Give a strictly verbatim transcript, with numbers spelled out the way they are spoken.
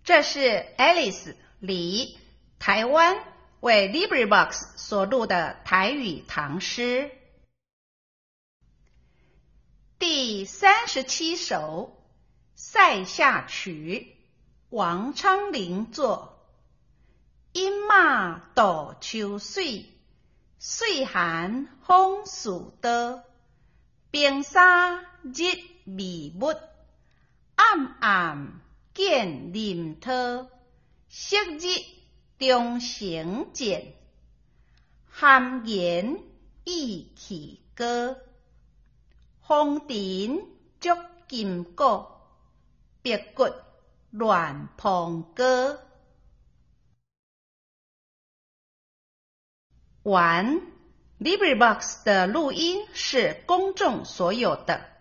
这是 Alice 李台湾为 LibriVox 所录的台语唐诗。第三十七首《塞下曲》，王昌龄作。饮马渡秋水，水寒风树倒。冰沙日未暮，暗暗见林涛。昔日中成见，含言意气高。风尘足金鼓，白骨乱蓬歌。完 LibriVox 的录音是公众所有的。